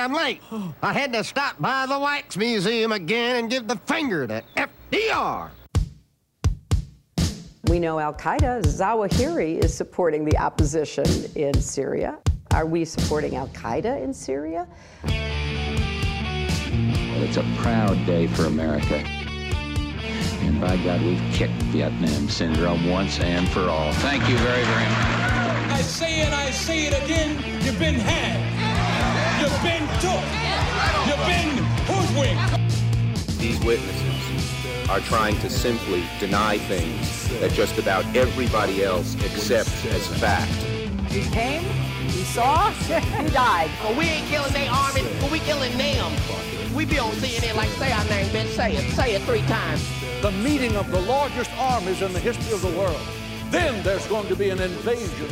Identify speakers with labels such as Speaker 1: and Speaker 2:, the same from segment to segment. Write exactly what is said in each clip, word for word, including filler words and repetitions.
Speaker 1: I'm late. I had to stop by the Wax Museum again and give the finger to F D R.
Speaker 2: We know Al-Qaeda, Zawahiri, is supporting the opposition in Syria. Are we supporting Al-Qaeda in Syria?
Speaker 3: Well, it's a proud day for America. And by God, we've kicked Vietnam syndrome once and for all. Thank you very, very much.
Speaker 4: I say it, I say it again, you've been had. You've been took. You've been hoodwinked.
Speaker 5: These witnesses are trying to simply deny things that just about everybody else accepts as fact.
Speaker 2: He came, he saw, he died.
Speaker 6: Well, we ain't killing their army, but we killing them. We be on C N N like, say our name, bitch, say it, say it three times.
Speaker 7: The meeting of the largest armies in the history of the world. Then there's going to be an invasion.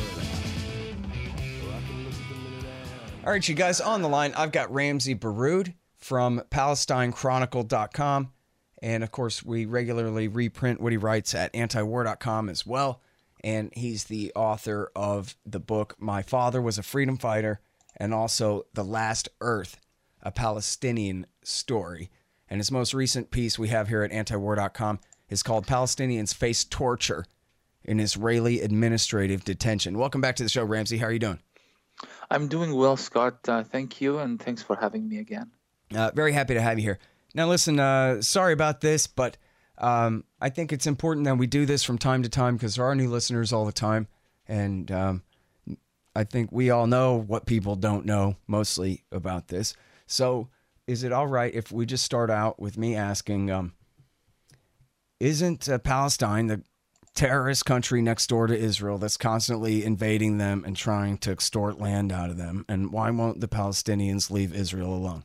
Speaker 8: All right, you guys, on the line, I've got Ramzy Baroud from Palestine Chronicle dot com. And, of course, we regularly reprint what he writes at anti war dot com as well. And he's the author of the book, My Father Was a Freedom Fighter, and also The Last Earth, a Palestinian Story. And his most recent piece we have here at anti war dot com is called Palestinians Face Torture in Israeli Administrative Detention. Welcome back to the show, Ramzy. How are you doing?
Speaker 9: I'm doing well, Scott. Uh, thank you, and thanks for having me again.
Speaker 8: Uh, very happy to have you here. Now, listen, uh, sorry about this, but um, I think it's important that we do this from time to time because there are new listeners all the time. And um, I think we all know what people don't know mostly about this. So is it all right if we just start out with me asking, um, isn't uh, Palestine the terrorist country next door to Israel that's constantly invading them and trying to extort land out of them? And why won't the Palestinians leave Israel alone?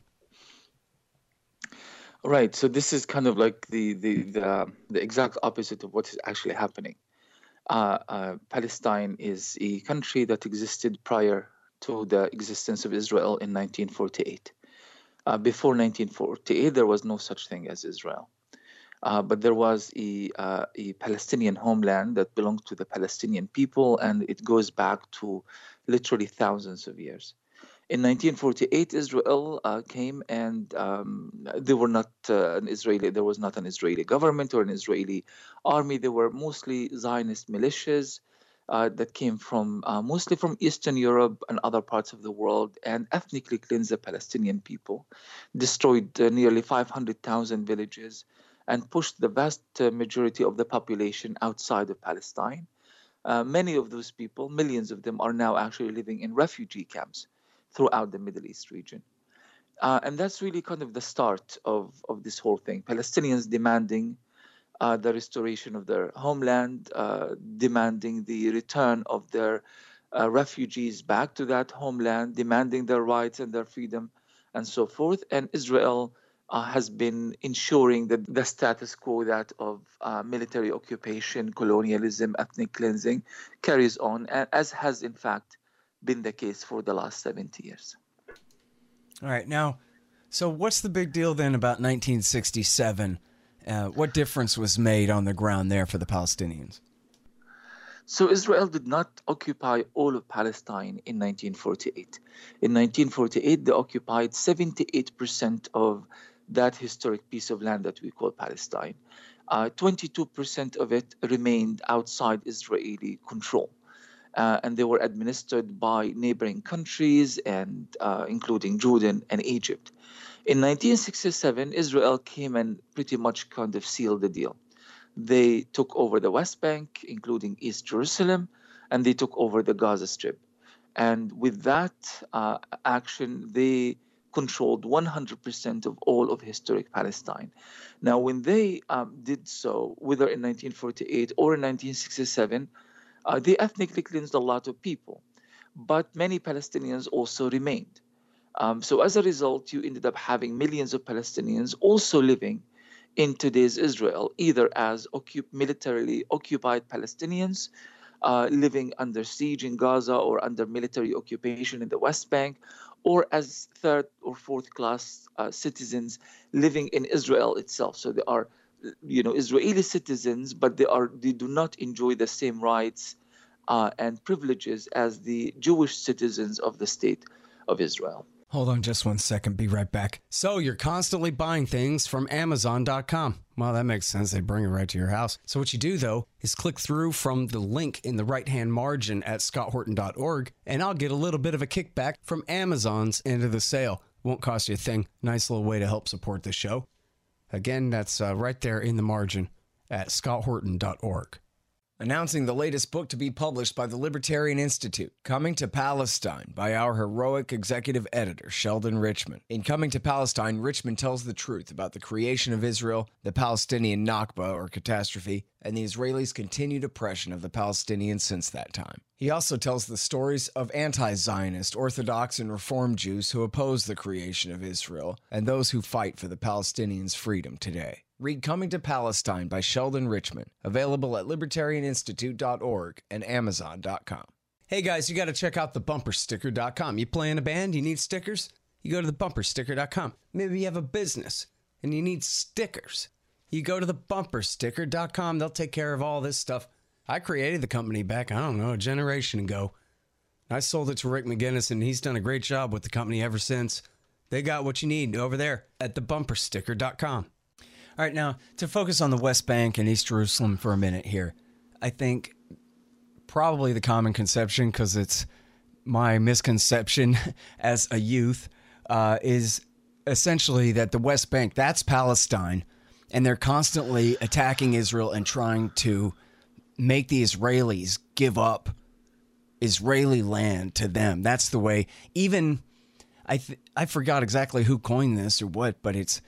Speaker 9: Right. So this is kind of like the the the, the exact opposite of what is actually happening. Uh, uh, Palestine is a country that existed prior to the existence of Israel in nineteen forty-eight. Uh, before nineteen forty-eight, there was no such thing as Israel. Uh, but there was a, uh, a Palestinian homeland that belonged to the Palestinian people, and it goes back to literally thousands of years. In nineteen forty-eight, Israel uh, came, and um, they were not uh, an Israeli. There was not an Israeli government or an Israeli army. They were mostly Zionist militias uh, that came from uh, mostly from Eastern Europe and other parts of the world, and ethnically cleansed the Palestinian people, destroyed uh, nearly five hundred thousand villages, and pushed the vast uh, majority of the population outside of Palestine. Uh, many of those people, millions of them, are now actually living in refugee camps throughout the Middle East region. Uh, and that's really kind of the start of, of this whole thing. Palestinians demanding uh, the restoration of their homeland, uh, demanding the return of their uh, refugees back to that homeland, demanding their rights and their freedom, and so forth. And Israel uh, has been ensuring that the status quo, that of uh, military occupation, colonialism, ethnic cleansing, carries on, as has, in fact, been the case for the last seventy years.
Speaker 8: All right. Now, so what's the big deal then about nineteen sixty-seven? Uh, what difference was made on the ground there for the Palestinians?
Speaker 9: So Israel did not occupy all of Palestine in nineteen forty-eight. In nineteen forty-eight, they occupied seventy-eight percent of that historic piece of land that we call Palestine. Uh, twenty-two percent of it remained outside Israeli control. Uh, and they were administered by neighboring countries, and uh, including Jordan and Egypt. In nineteen sixty-seven, Israel came and pretty much kind of sealed the deal. They took over the West Bank, including East Jerusalem, and they took over the Gaza Strip. And with that uh, action, they controlled one hundred percent of all of historic Palestine. Now, when they um, did so, whether in nineteen forty-eight or in nineteen sixty-seven, Uh, they ethnically cleansed a lot of people, but many Palestinians also remained. Um, so as a result, you ended up having millions of Palestinians also living in today's Israel, either as occup- militarily occupied Palestinians uh, living under siege in Gaza or under military occupation in the West Bank, or as third or fourth class uh, citizens living in Israel itself. So they are you know, Israeli citizens, but they are they do not enjoy the same rights uh, and privileges as the Jewish citizens of the state of Israel.
Speaker 8: Hold on just one second. Be right back. So you're constantly buying things from Amazon dot com. Well, that makes sense. They bring it right to your house. So what you do, though, is click through from the link in the right-hand margin at scott horton dot org, and I'll get a little bit of a kickback from Amazon's end of the sale. Won't cost you a thing. Nice little way to help support the show. Again, that's uh, right there in the margin at scott horton dot org. Announcing the latest book to be published by the Libertarian Institute, Coming to Palestine, by our heroic executive editor, Sheldon Richman. In Coming to Palestine, Richman tells the truth about the creation of Israel, the Palestinian Nakba, or catastrophe, and the Israelis' continued oppression of the Palestinians since that time. He also tells the stories of anti-Zionist, Orthodox, and Reform Jews who oppose the creation of Israel, and those who fight for the Palestinians' freedom today. Read Coming to Palestine by Sheldon Richman, available at libertarian institute dot org and amazon dot com. Hey guys, you got to check out the bumper sticker dot com. You play in a band, you need stickers? You go to the bumper sticker dot com. Maybe you have a business and you need stickers. You go to the bumper sticker dot com. They'll take care of all this stuff. I created the company back, I don't know, a generation ago. I sold it to Rick McGinnis, and he's done a great job with the company ever since. They got what you need over there at the bumper sticker dot com. All right, now, to focus on the West Bank and East Jerusalem for a minute here, I think probably the common conception, because it's my misconception as a youth, uh, is essentially that the West Bank, that's Palestine, and they're constantly attacking Israel and trying to make the Israelis give up Israeli land to them. That's the way, even, I th- I forgot exactly who coined this or what, but it's,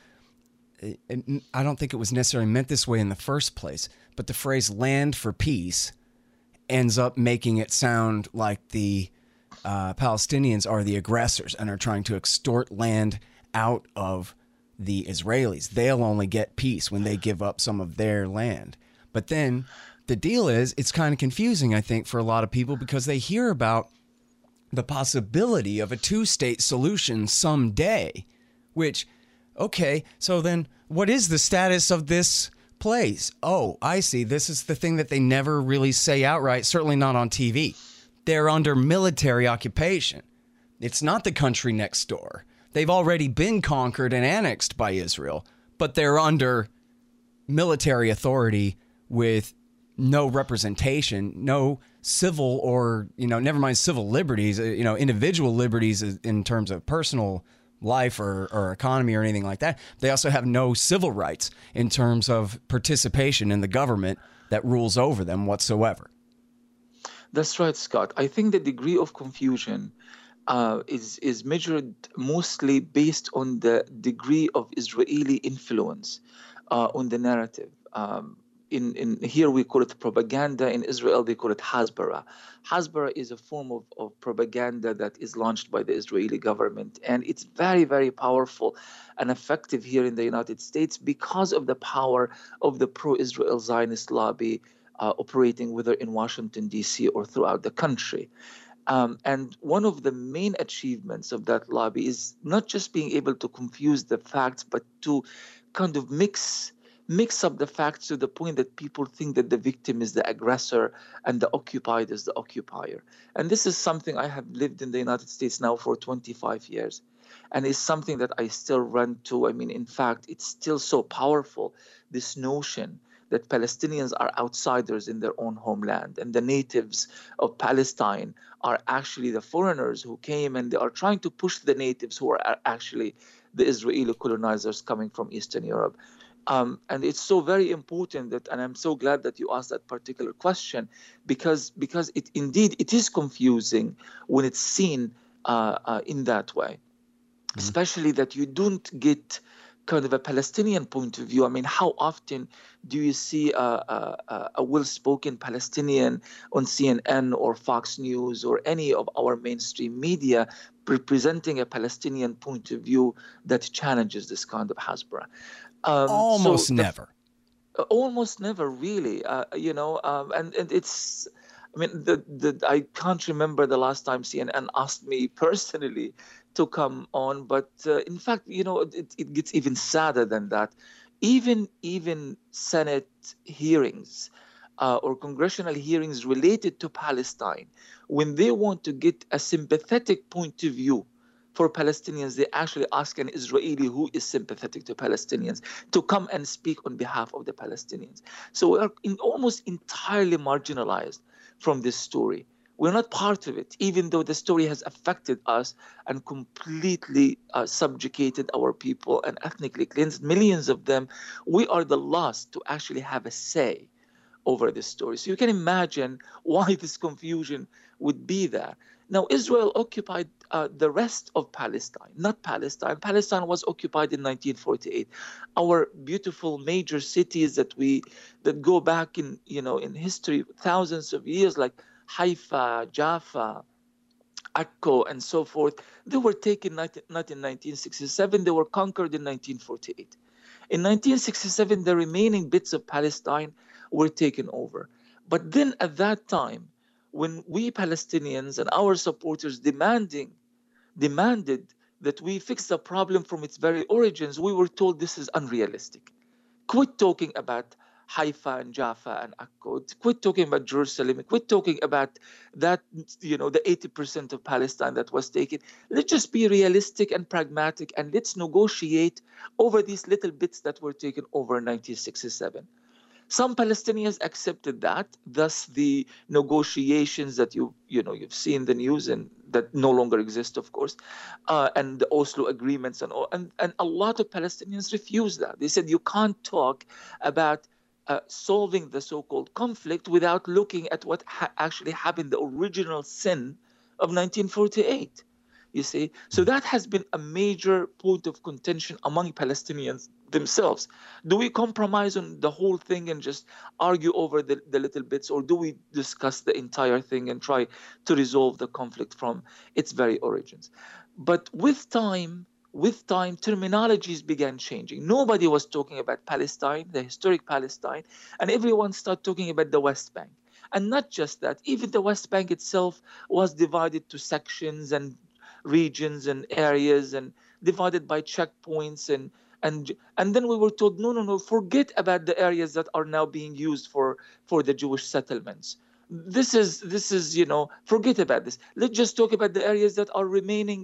Speaker 8: it, I don't think it was necessarily meant this way in the first place, but the phrase land for peace ends up making it sound like the uh, Palestinians are the aggressors and are trying to extort land out of the Israelis. They'll only get peace when they give up some of their land. But then the deal is, it's kind of confusing, I think, for a lot of people, because they hear about the possibility of a two-state solution someday, which, okay, so then what is the status of this place? Oh, I see. This is the thing that they never really say outright, certainly not on T V. They're under military occupation. It's not the country next door. They've already been conquered and annexed by Israel, but they're under military authority with no representation, no civil or, you know, never mind civil liberties, you know, individual liberties in terms of personal life or, or economy or anything like that. They also have no civil rights in terms of participation in the government that rules over them whatsoever.
Speaker 9: That's right, Scott. I think the degree of confusion uh, is is measured mostly based on the degree of Israeli influence uh, on the narrative. Um, in, in here we call it propaganda. In Israel, they call it Hasbara. Hasbara is a form of, of propaganda that is launched by the Israeli government, and it's very, very powerful and effective here in the United States because of the power of the pro-Israel Zionist lobby uh, operating whether in Washington, D C or throughout the country. Um, and one of the main achievements of that lobby is not just being able to confuse the facts, but to kind of mix mix up the facts to the point that people think that the victim is the aggressor and the occupied is the occupier. And this is something I have lived in the United States now for twenty-five years. And it's something that I still run to. I mean, in fact, it's still so powerful, this notion that Palestinians are outsiders in their own homeland, and the natives of Palestine are actually the foreigners who came, and they are trying to push the natives who are actually the Israeli colonizers coming from Eastern Europe. Um, and it's so very important that, and I'm so glad that you asked that particular question, because because it indeed it is confusing when it's seen uh, uh, in that way, mm-hmm. especially that you don't get kind of a Palestinian point of view. I mean, how often do you see a, a, a well-spoken Palestinian on C N N or Fox News or any of our mainstream media representing a Palestinian point of view that challenges this kind of Hasbara? Um,
Speaker 8: almost
Speaker 9: so
Speaker 8: never.
Speaker 9: The, almost never, really. Uh, you know, um, and, and it's, I mean, the, the I can't remember the last time C N N asked me personally to come on, but uh, in fact, you know, it, it gets even sadder than that. Even even Senate hearings uh, or congressional hearings related to Palestine, when they want to get a sympathetic point of view for Palestinians, they actually ask an Israeli who is sympathetic to Palestinians to come and speak on behalf of the Palestinians. So we are in almost entirely marginalized from this story. We're not part of it, even though the story has affected us and completely uh, subjugated our people and ethnically cleansed millions of them. We are the last to actually have a say over this story. So you can imagine why this confusion would be there. Now, Israel occupied uh, the rest of Palestine, not Palestine. Palestine was occupied in nineteen forty-eight. Our beautiful major cities that we that go back in, you know, in history, thousands of years, like Haifa, Jaffa, Akko, and so forth, they were taken not, not in nineteen sixty-seven, they were conquered in nineteen forty-eight. In nineteen sixty-seven, the remaining bits of Palestine were taken over. But then at that time, when we Palestinians and our supporters demanding, demanded that we fix the problem from its very origins, we were told this is unrealistic. Quit talking about Haifa and Jaffa and Akko. Quit talking about Jerusalem. Quit talking about that, you know, the eighty percent of Palestine that was taken. Let's just be realistic and pragmatic, and let's negotiate over these little bits that were taken over in nineteen sixty-seven. Some Palestinians accepted that. Thus, the negotiations that you you know you've seen the news and that no longer exist, of course, uh, and the Oslo agreements and all, and and a lot of Palestinians refused that. They said you can't talk about uh, solving the so-called conflict without looking at what ha- actually happened, the original sin of nineteen forty-eight. You see, so that has been a major point of contention among Palestinians themselves. Do we compromise on the whole thing and just argue over the, the little bits, or do we discuss the entire thing and try to resolve the conflict from its very origins? But with time, with time, terminologies began changing. Nobody was talking about Palestine, the historic Palestine, and everyone started talking about the West Bank. And not just that, even the West Bank itself was divided to sections and regions and areas and divided by checkpoints, and and and then we were told no no no forget about the areas that are now being used for for the Jewish settlements. This is this is you know forget about this. Let's just talk about the areas that are remaining.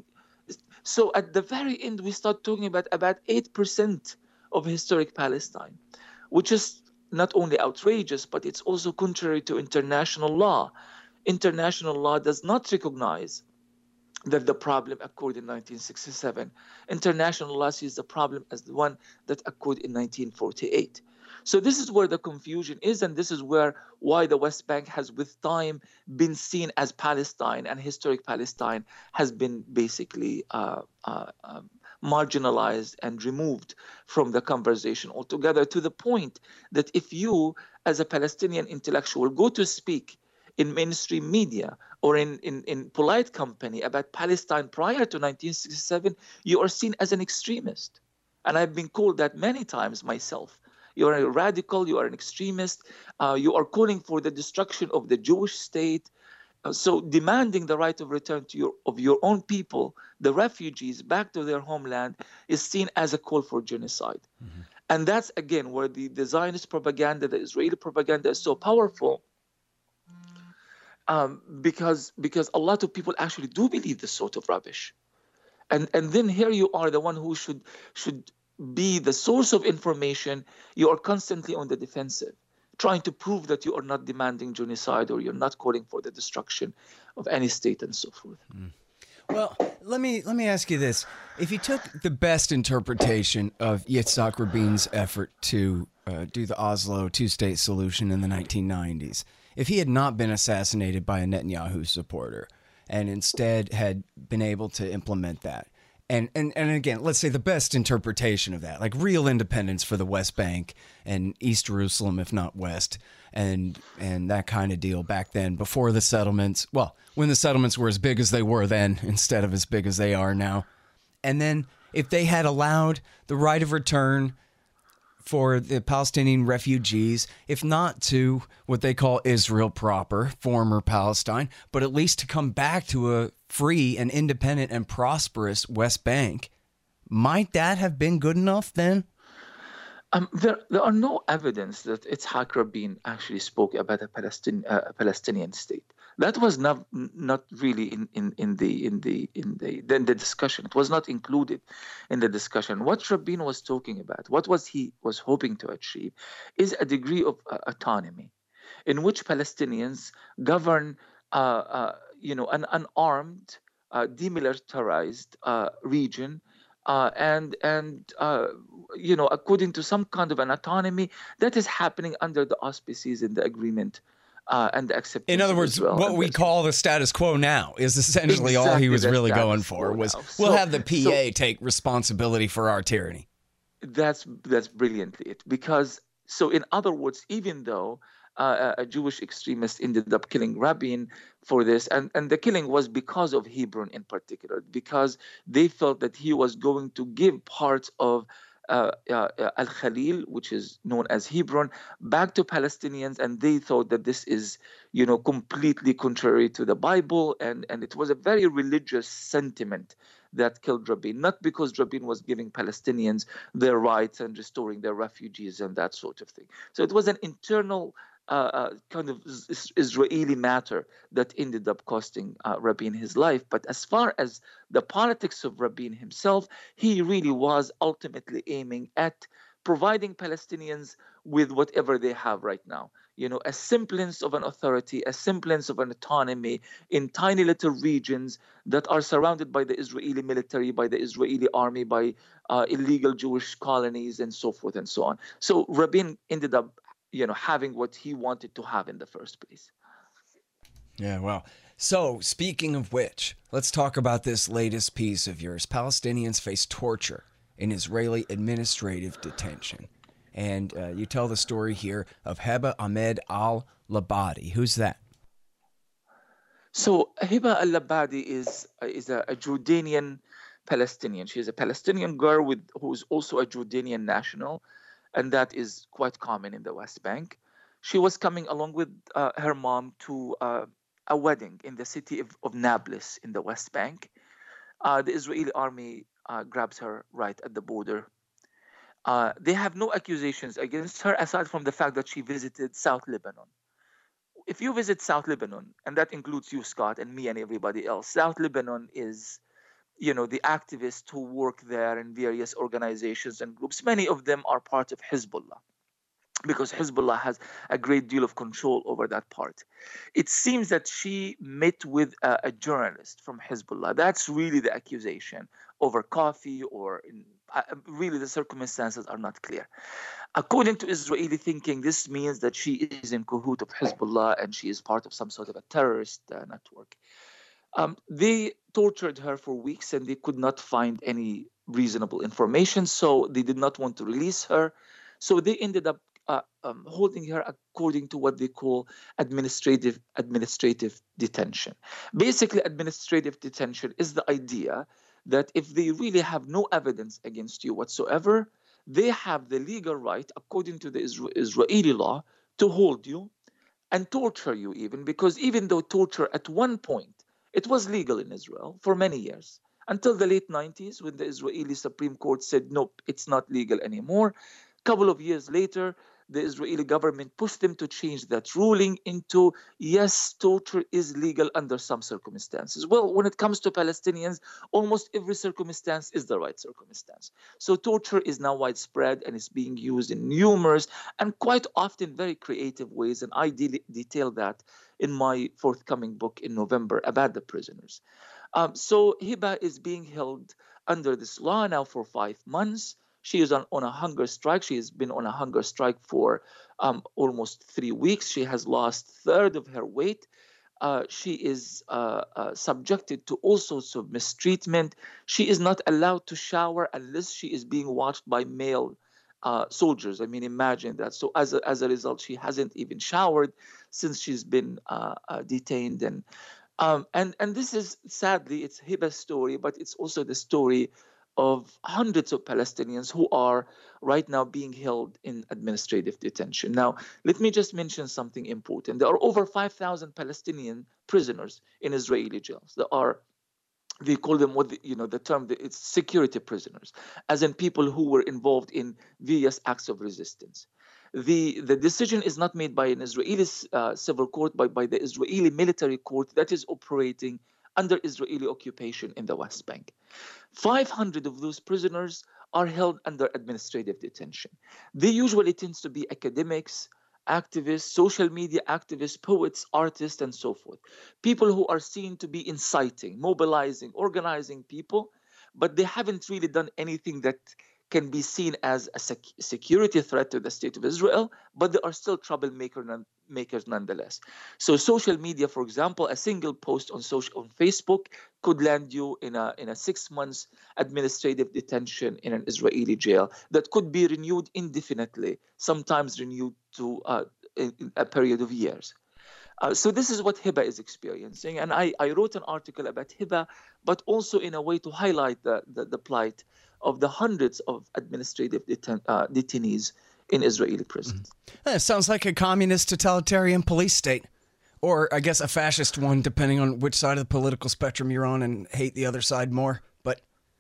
Speaker 9: So at the very end we start talking about about eight percent of historic Palestine, which is not only outrageous, but it's also contrary to international law. International law does not recognize that the problem occurred in nineteen sixty-seven. International law sees the problem as the one that occurred in nineteen forty-eight. So this is where the confusion is, and this is where why the West Bank has with time been seen as Palestine, and historic Palestine has been basically uh, uh, um, marginalized and removed from the conversation altogether, to the point that if you, as a Palestinian intellectual, go to speak in mainstream media or in, in, in polite company about Palestine prior to nineteen sixty-seven, you are seen as an extremist. And I've been called that many times myself. You are a radical, you are an extremist, uh, you are calling for the destruction of the Jewish state. Uh, so demanding the right of return to your, of your own people, the refugees, back to their homeland, is seen as a call for genocide. Mm-hmm. And that's, again, where the, the Zionist propaganda, the Israeli propaganda is so powerful. Um, because because a lot of people actually do believe this sort of rubbish, and and then here you are, the one who should should be the source of information. You are constantly on the defensive, trying to prove that you are not demanding genocide or you're not calling for the destruction of any state and so forth.
Speaker 8: Mm. Well, let me let me ask you this: if you took the best interpretation of Yitzhak Rabin's effort to uh, do the Oslo two-state solution in the nineteen nineties. If he had not been assassinated by a Netanyahu supporter and instead had been able to implement that, and, and, and again, let's say the best interpretation of that, like real independence for the West Bank and East Jerusalem, if not West, and and that kind of deal back then, before the settlements, well, when the settlements were as big as they were then instead of as big as they are now. And then if they had allowed the right of return for the Palestinian refugees, if not to what they call Israel proper, former Palestine, but at least to come back to a free and independent and prosperous West Bank, might that have been good enough then?
Speaker 9: Um, there, there are no evidence that Yitzhak Rabin actually spoke about a Palestinian, uh, a Palestinian state. That was not not really in, in, in the in the in the then the discussion. It was not included in the discussion. What Rabin was talking about, what was he was hoping to achieve, is a degree of uh, autonomy, in which Palestinians govern, uh, uh, you know, an unarmed, uh, demilitarized uh, region, uh, and and uh, you know, according to some kind of an autonomy that is happening under the auspices in the agreement. Uh, and the acceptance.
Speaker 8: In other words,
Speaker 9: well.
Speaker 8: what we call the status quo now is essentially
Speaker 9: exactly
Speaker 8: all he was really going for was,
Speaker 9: now.
Speaker 8: we'll
Speaker 9: so,
Speaker 8: have the P A
Speaker 9: so,
Speaker 8: take responsibility for our tyranny.
Speaker 9: That's that's brilliantly it. Because, so in other words, even though uh, a Jewish extremist ended up killing Rabin for this, and, and the killing was because of Hebron in particular, because they felt that he was going to give parts of Uh, uh, uh, Al-Khalil, which is known as Hebron, back to Palestinians, and they thought that this is, you know, completely contrary to the Bible, and, and it was a very religious sentiment that killed Rabin, not because Rabin was giving Palestinians their rights and restoring their refugees and that sort of thing. So it was an internal Uh, uh, kind of Israeli matter that ended up costing uh, Rabin his life. But as far as the politics of Rabin himself, he really was ultimately aiming at providing Palestinians with whatever they have right now. You know, a semblance of an authority, a semblance of an autonomy in tiny little regions that are surrounded by the Israeli military, by the Israeli army, by uh, illegal Jewish colonies, and so forth and so on. So Rabin ended up you know, having what he wanted to have in the first place.
Speaker 8: Yeah, well, so speaking of which, let's talk about this latest piece of yours. Palestinians face torture in Israeli administrative detention. And uh, you tell the story here of Heba Ahmed al-Labadi. Who's that?
Speaker 9: So Heba al-Labadi is, is a, a Jordanian Palestinian. She's a Palestinian girl with who's also a Jordanian national. And that is quite common in the West Bank. She was coming along with uh, her mom to uh, a wedding in the city of, of Nablus in the West Bank. Uh, the Israeli army uh, grabs her right at the border. Uh, they have no accusations against her aside from the fact that she visited South Lebanon. If you visit South Lebanon, and that includes you, Scott, and me and everybody else, South Lebanon is, you know, the activists who work there in various organizations and groups, many of them are part of Hezbollah, because Hezbollah has a great deal of control over that part. It seems that she met with a, a journalist from Hezbollah. That's really the accusation, over coffee, or in, uh, really the circumstances are not clear. According to Israeli thinking, this means that she is in cahoot of Hezbollah and she is part of some sort of a terrorist uh, network. Um, they tortured her for weeks and they could not find any reasonable information, so they did not want to release her. So they ended up uh, um, holding her according to what they call administrative administrative detention. Basically, administrative detention is the idea that if they really have no evidence against you whatsoever, they have the legal right, according to the Isra- Israeli law, to hold you and torture you even, because even though torture at one point, it was legal in Israel for many years, until the late nineties when the Israeli Supreme Court said, nope, it's not legal anymore. A couple of years later, the Israeli government pushed them to change that ruling into, yes, torture is legal under some circumstances. Well, when it comes to Palestinians, almost every circumstance is the right circumstance. So torture is now widespread and is being used in numerous and quite often very creative ways. And I de- detail that in my forthcoming book in November about the prisoners. Um, so Heba is being held under this law now for five months. She is on, on a hunger strike. She has been on a hunger strike for um, almost three weeks. She has lost a third of her weight. Uh, she is uh, uh, subjected to all sorts of mistreatment. She is not allowed to shower unless she is being watched by male uh, soldiers. I mean, imagine that. So as a, as a result, she hasn't even showered since she's been uh, uh, detained. And, um, and, and this is, sadly, it's Heba's story, but it's also the story of hundreds of Palestinians who are right now being held in administrative detention. Now, let me just mention something important. There are over five thousand Palestinian prisoners in Israeli jails. There are, they call them what the, you know the term it's security prisoners, as in people who were involved in various acts of resistance. The, the decision is not made by an Israeli uh, civil court, but by the Israeli military court that is operating under Israeli occupation in the West Bank. five hundred of those prisoners are held under administrative detention. They usually tend to be academics, activists, social media activists, poets, artists, and so forth. People who are seen to be inciting, mobilizing, organizing people, but they haven't really done anything that can be seen as a sec- security threat to the state of Israel, but they are still troublemakers non- makers nonetheless. So social media, for example, a single post on social on Facebook could land you in a in a six months administrative detention in an Israeli jail that could be renewed indefinitely, sometimes renewed to uh, in, in a period of years. Uh, so this is what Hiba is experiencing. And I, I wrote an article about Hiba, but also in a way to highlight the, the, the plight of the hundreds of administrative deten- uh, detainees in Israeli prisons.
Speaker 8: Mm-hmm. It sounds like a communist totalitarian police state, or I guess a fascist one, depending on which side of the political spectrum you're on and hate the other side more. But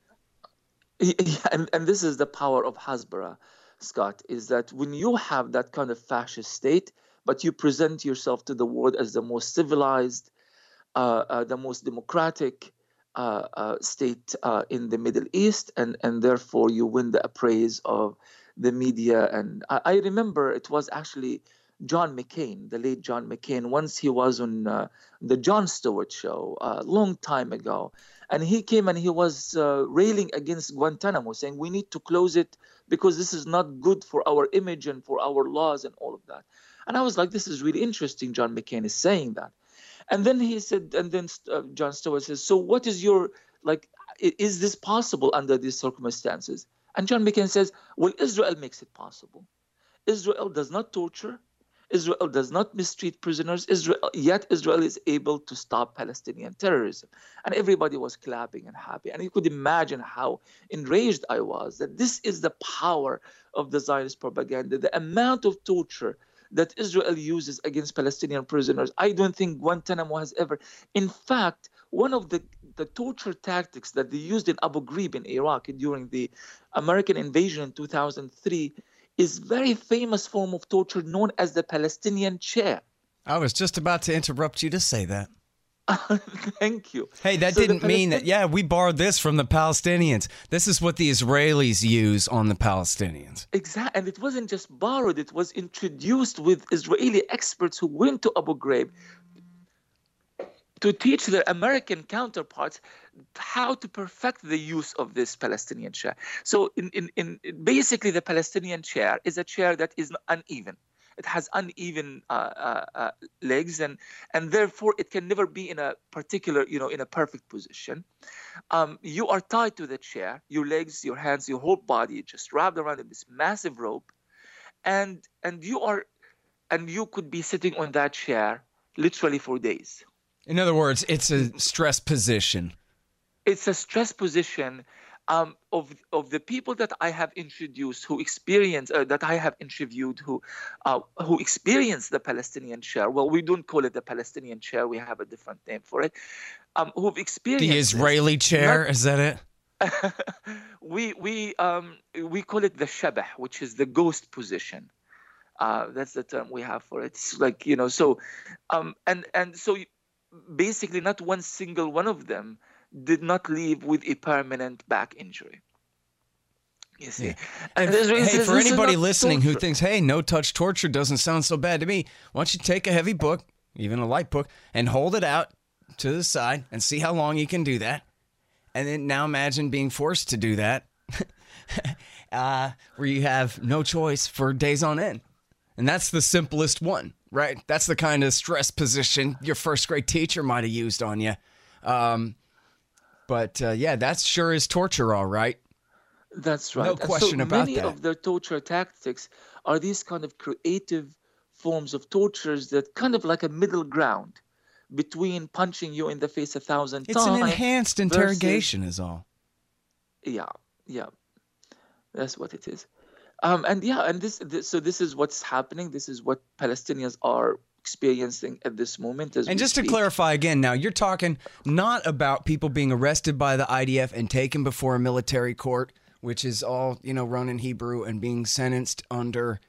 Speaker 9: yeah, and, and this is the power of Hasbara, Scott, is that when you have that kind of fascist state, but you present yourself to the world as the most civilized, uh, uh, the most democratic uh, uh, state uh, in the Middle East, and, and therefore you win the appraise of the media. And I, I remember it was actually John McCain, the late John McCain, once he was on uh, the Jon Stewart show a long time ago, and he came and he was uh, railing against Guantanamo, saying we need to close it because this is not good for our image and for our laws and all of that. And I was like, this is really interesting. John McCain is saying that. And then he said, and then uh, Jon Stewart says, so what is your, like, is this possible under these circumstances? And John McCain says, well, Israel makes it possible. Israel does not torture. Israel does not mistreat prisoners. Israel, yet Israel is able to stop Palestinian terrorism. And everybody was clapping and happy. And you could imagine how enraged I was that this is the power of the Zionist propaganda, the amount of torture that Israel uses against Palestinian prisoners. I don't think Guantanamo has ever. In fact, one of the, the torture tactics that they used in Abu Ghraib in Iraq during the American invasion in two thousand three is very famous form of torture known as the Palestinian chair.
Speaker 8: I was just about to interrupt you to say that.
Speaker 9: Thank you.
Speaker 8: Hey, that
Speaker 9: so
Speaker 8: didn't
Speaker 9: Palestin-
Speaker 8: mean that, yeah, we borrowed this from the Palestinians. This is what the Israelis use on the Palestinians.
Speaker 9: Exactly. And it wasn't just borrowed, it was introduced with Israeli experts who went to Abu Ghraib to teach their American counterparts how to perfect the use of this Palestinian chair. So in, in, in basically the Palestinian chair is a chair that is uneven. It has uneven uh, uh, uh, legs, and and therefore it can never be in a particular, you know, in a perfect position. Um, you are tied to the chair, your legs, your hands, your whole body just wrapped around in this massive rope, and and you are, and you could be sitting on that chair literally for days.
Speaker 8: In other words, it's a stress position.
Speaker 9: It's a stress position. Um, of of the people that I have introduced who experience uh, that I have interviewed who uh, who experience the Palestinian chair. Well, we don't call it the Palestinian chair. We have a different name for it. Um, who've experienced
Speaker 8: the Israeli
Speaker 9: this.
Speaker 8: chair?
Speaker 9: Not,
Speaker 8: is that it?
Speaker 9: we we um we call it the shabah, which is the ghost position. Uh, that's the term we have for it. It's like, you know, so um and and so basically not one single one of them did not leave with a permanent back injury. You see,
Speaker 8: yeah.
Speaker 9: and
Speaker 8: if,
Speaker 9: this,
Speaker 8: hey,
Speaker 9: this,
Speaker 8: for
Speaker 9: this
Speaker 8: anybody listening
Speaker 9: torture.
Speaker 8: who thinks, "Hey, no touch torture doesn't sound so bad to me," why don't you take a heavy book, even a light book, and hold it out to the side and see how long you can do that, and then now imagine being forced to do that, uh, where you have no choice for days on end, and that's the simplest one, right? That's the kind of stress position your first grade teacher might have used on you. Um, But, uh, yeah, that sure is torture, all right.
Speaker 9: That's right.
Speaker 8: No question
Speaker 9: and so
Speaker 8: about
Speaker 9: many
Speaker 8: that.
Speaker 9: Many of their torture tactics are these kind of creative forms of tortures that kind of like a middle ground between punching you in the face a thousand
Speaker 8: it's
Speaker 9: times.
Speaker 8: It's an enhanced interrogation
Speaker 9: versus,
Speaker 8: is all.
Speaker 9: Yeah, yeah. That's what it is. Um, and, yeah, and this, this, so this is what's happening. This is what Palestinians are experiencing at this moment. As
Speaker 8: and just
Speaker 9: speak.
Speaker 8: to clarify again, now you're talking not about people being arrested by the I D F and taken before a military court, which is all, you know, run in Hebrew, and being sentenced under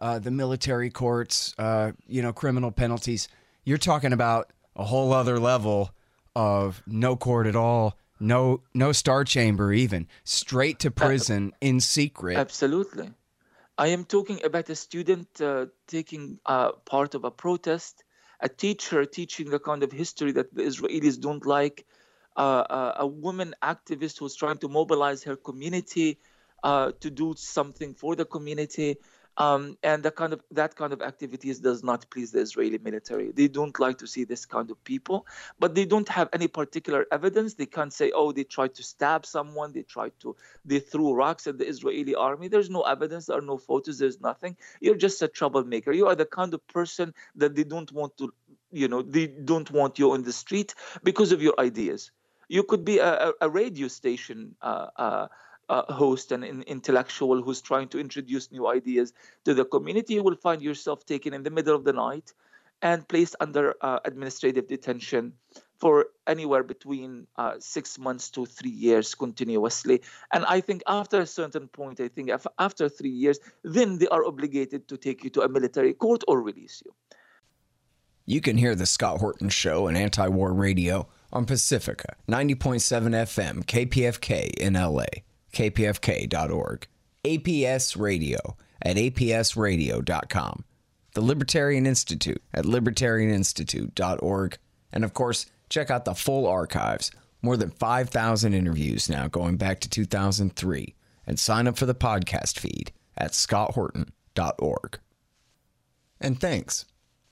Speaker 8: uh, the military courts, uh, you know, criminal penalties. You're talking about a whole other level of no court at all, no no star chamber even, straight to prison in secret.
Speaker 9: Absolutely. I am talking about a student uh, taking uh, part of a protest, a teacher teaching the kind of history that the Israelis don't like, uh, uh, a woman activist who's trying to mobilize her community uh, to do something for the community. Um, and the kind of that kind of activities does not please the Israeli military. They don't like to see this kind of people, but they don't have any particular evidence. They can't say, oh, they tried to stab someone, they tried to, they threw rocks at the Israeli army. There's no evidence, there are no photos, there's nothing. You're just a troublemaker. You are the kind of person that they don't want to, you know, they don't want you on the street because of your ideas. You could be a, a, a radio station uh, uh, Uh, host and an intellectual who's trying to introduce new ideas to the community. You will find yourself taken in the middle of the night and placed under uh, administrative detention for anywhere between uh, six months to three years continuously. And I think after a certain point, I think after three years, then they are obligated to take you to a military court or release you.
Speaker 10: You can hear the Scott Horton Show and Anti-War Radio on Pacifica, ninety point seven F M, K P F K in L A. K P F K dot org, A P S Radio at A P S radio dot com, the Libertarian Institute at libertarian institute dot org, and of course, check out the full archives, more than five thousand interviews now going back to two thousand three, and sign up for the podcast feed at scott horton dot org. And thanks.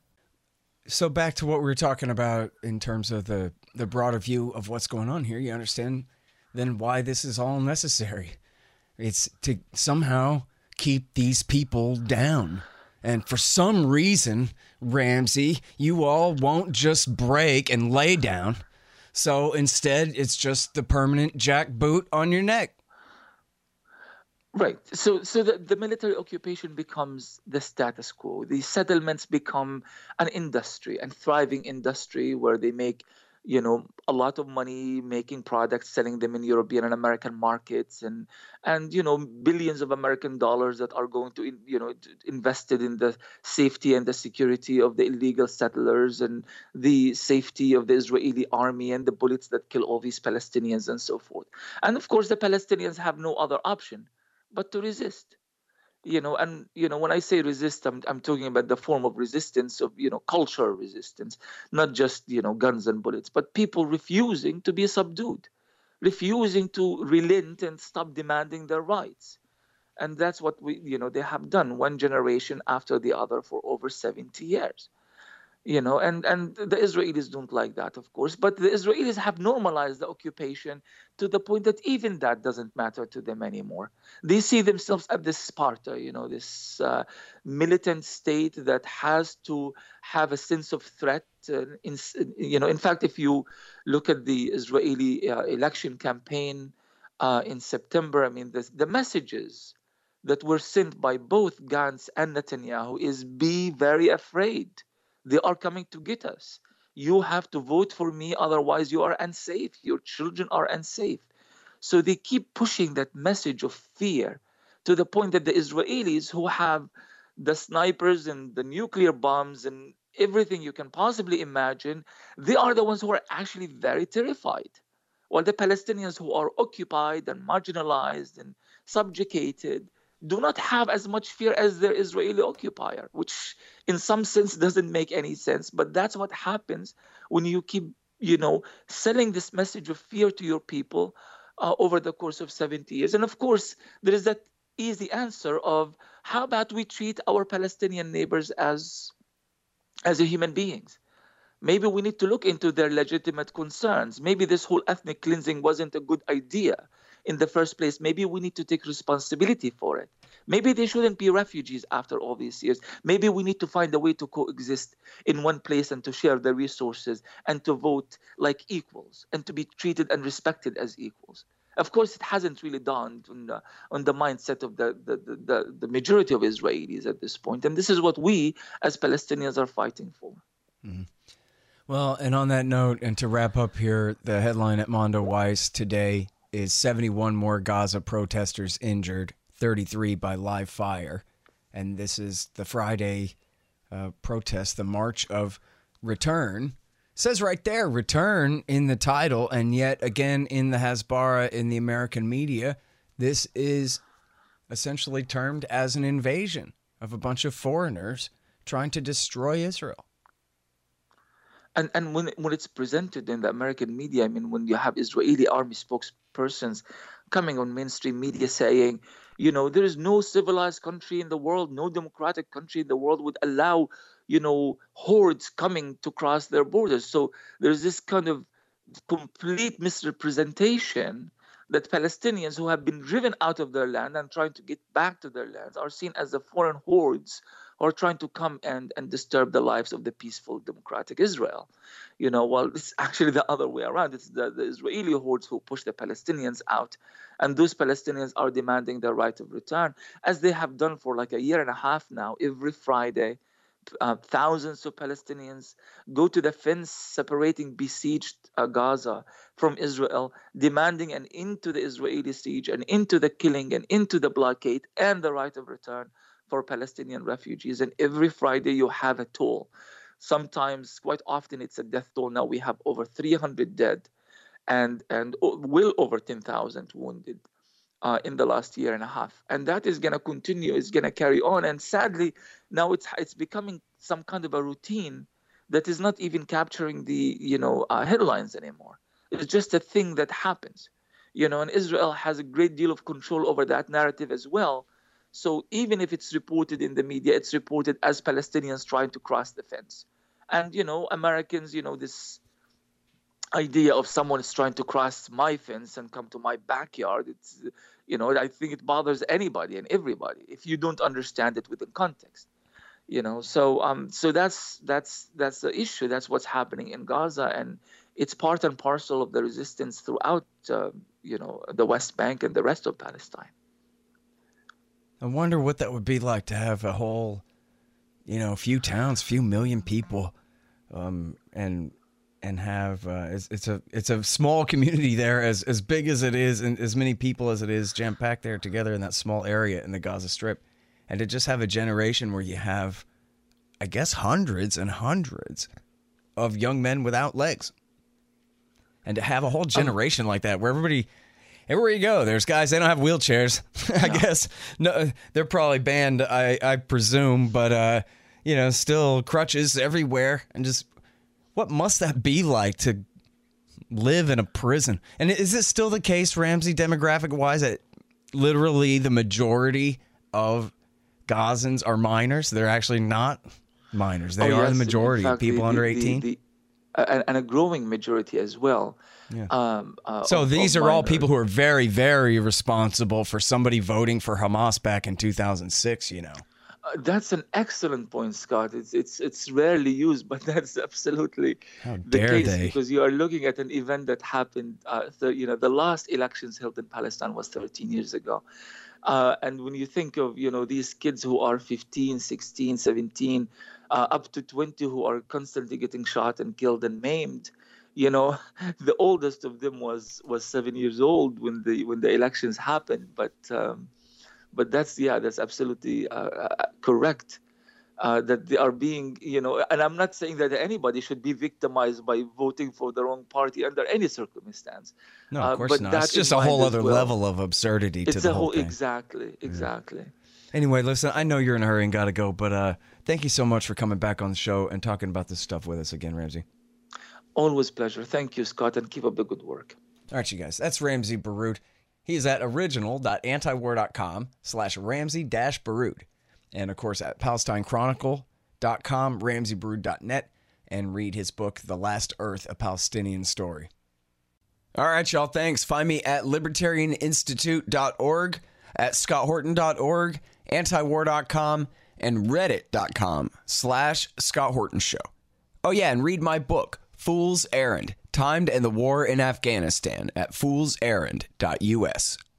Speaker 8: So back to what we were talking about in terms of the, the broader view of what's going on here, you understand then why this is all necessary. It's to somehow keep these people down. And for some reason, Ramsey, you all won't just break and lay down. So instead, it's just the permanent jackboot on your neck.
Speaker 9: Right. So so the, the military occupation becomes the status quo. The settlements become an industry, a thriving industry where they make you know, a lot of money making products, selling them in European and American markets, and, and you know, billions of American dollars that are going to, you know, invested in the safety and the security of the illegal settlers and the safety of the Israeli army and the bullets that kill all these Palestinians and so forth. And of course, the Palestinians have no other option but to resist. You know, and, you know, when I say resist, I'm, I'm talking about the form of resistance of, you know, cultural resistance, not just, you know, guns and bullets, but people refusing to be subdued, refusing to relent and stop demanding their rights. And that's what we, you know, they have done one generation after the other for over seventy years. You know, and, and the Israelis don't like that, of course, but the Israelis have normalized the occupation to the point that even that doesn't matter to them anymore. They see themselves as this Sparta, you know, this uh, militant state that has to have a sense of threat. Uh, in, you know, in fact, if you look at the Israeli uh, election campaign uh, in September, I mean, the, the messages that were sent by both Gantz and Netanyahu is be very afraid. They are coming to get us. You have to vote for me, otherwise you are unsafe. Your children are unsafe. So they keep pushing that message of fear to the point that the Israelis, who have the snipers and the nuclear bombs and everything you can possibly imagine, they are the ones who are actually very terrified. While the Palestinians who are occupied and marginalized and subjugated do not have as much fear as their Israeli occupier, which in some sense doesn't make any sense. But that's what happens when you keep, you know, selling this message of fear to your people uh, over the course of seventy years. And of course, there is that easy answer of how about we treat our Palestinian neighbors as, as human beings? Maybe we need to look into their legitimate concerns. Maybe this whole ethnic cleansing wasn't a good idea in the first place. Maybe we need to take responsibility for it. Maybe they shouldn't be refugees after all these years. Maybe we need to find a way to coexist in one place and to share the resources and to vote like equals and to be treated and respected as equals. Of course, it hasn't really dawned on the, on the mindset of the, the, the, the majority of Israelis at this point. And this is what we as Palestinians are fighting for.
Speaker 8: Mm-hmm. Well, and on that note, and to wrap up here, the headline at Mondoweiss today is seventy-one more Gaza protesters injured, thirty-three by live fire. and this is the Friday uh, protest, the March of Return. It says right there, return in the title, and yet again in the Hasbara, in the American media, this is essentially termed as an invasion of a bunch of foreigners trying to destroy Israel.
Speaker 9: And and when when it's presented in the American media, I mean, when you have Israeli army spokespersons coming on mainstream media saying, you know, there is no civilized country in the world, no democratic country in the world would allow, you know, hordes coming to cross their borders. So there's this kind of complete misrepresentation that Palestinians who have been driven out of their land and trying to get back to their lands are seen as the foreign hordes who are trying to come and, and disturb the lives of the peaceful democratic Israel. You know, well, it's actually the other way around. It's the, the Israeli hordes who push the Palestinians out, and those Palestinians are demanding their right of return, as they have done for like a year and a half now. Every Friday, Uh, thousands of Palestinians go to the fence separating besieged uh, Gaza from Israel, demanding an end to the Israeli siege and into the killing and into the blockade and the right of return for Palestinian refugees. And every Friday you have a toll. Sometimes, quite often, it's a death toll. Now we have over three hundred dead and, and well over ten thousand wounded. Uh, in the last year and a half, and that is going to continue. It's going to carry on, and sadly, now it's it's becoming some kind of a routine that is not even capturing the you know uh, headlines anymore. It's just a thing that happens, you know. And Israel has a great deal of control over that narrative as well. So even if it's reported in the media, it's reported as Palestinians trying to cross the fence, and you know, Americans, you know, this idea of someone is trying to cross my fence and come to my backyard, it's, you know, I think it bothers anybody and everybody if you don't understand it within context, you know. So um so that's that's that's the issue. That's what's happening in Gaza, and it's part and parcel of the resistance throughout uh, you know the West Bank and the rest of Palestine.
Speaker 8: I wonder what that would be like to have a whole, you know, few towns, few million people, um and and have uh, it's, it's a it's a small community there, as as big as it is, and as many people as it is, jam packed there together in that small area in the Gaza Strip, and to just have a generation where you have, I guess, hundreds and hundreds of young men without legs, and to have a whole generation um, like that, where everybody, everywhere you go, there's guys, they don't have wheelchairs. I no. guess no, they're probably banned, I I presume, but uh, you know, still crutches everywhere, and just. What must that be like to live in a prison? And is it still the case, Ramsey, demographic-wise, that literally the majority of Gazans are minors? They're actually not minors. They oh, are yes. the majority of people the, under eighteen. The,
Speaker 9: the, uh, and a growing majority as well.
Speaker 8: Yeah.
Speaker 9: Um, uh,
Speaker 8: so
Speaker 9: of,
Speaker 8: these
Speaker 9: of
Speaker 8: are
Speaker 9: minors.
Speaker 8: all people who are very, very responsible for somebody voting for Hamas back in two thousand six, you know.
Speaker 9: Uh, that's an excellent point, Scott. It's it's it's rarely used, but that's absolutely
Speaker 8: How
Speaker 9: the
Speaker 8: dare
Speaker 9: case
Speaker 8: they.
Speaker 9: because you are looking at an event that happened. Uh, the, you know, the last elections held in Palestine was thirteen years ago, uh, and when you think of you know these kids who are fifteen, sixteen, seventeen, uh, up to twenty, who are constantly getting shot and killed and maimed, you know, the oldest of them was was seven years old when the when the elections happened, but. Um, But that's, yeah, that's absolutely uh, correct, uh, that they are being, you know, and I'm not saying that anybody should be victimized by voting for the wrong party under any circumstance.
Speaker 8: No, of course
Speaker 9: uh, but
Speaker 8: not. It's just a whole other well. level of absurdity
Speaker 9: it's
Speaker 8: to the
Speaker 9: a
Speaker 8: whole,
Speaker 9: whole
Speaker 8: thing.
Speaker 9: Exactly, exactly.
Speaker 8: Yeah. Anyway, listen, I know you're in a hurry and got to go, but uh, thank you so much for coming back on the show and talking about this stuff with us again, Ramsey.
Speaker 9: Always pleasure. Thank you, Scott, and keep up the good work.
Speaker 8: All right, you guys, that's Ramsey Baroud. He's at original.antiwar.com slash Ramsey dash Baroud. And, of course, at palestinechronicle dot com, ramsey baroud dot net, and read his book, The Last Earth, A Palestinian Story. All right, y'all, thanks. Find me at libertarian institute dot org, at scott horton dot org, antiwar dot com, and reddit dot com slash Scott Horton Show. Oh, yeah, and read my book, Fool's Errand, Time to End the War in Afghanistan, at fools errand dot U S.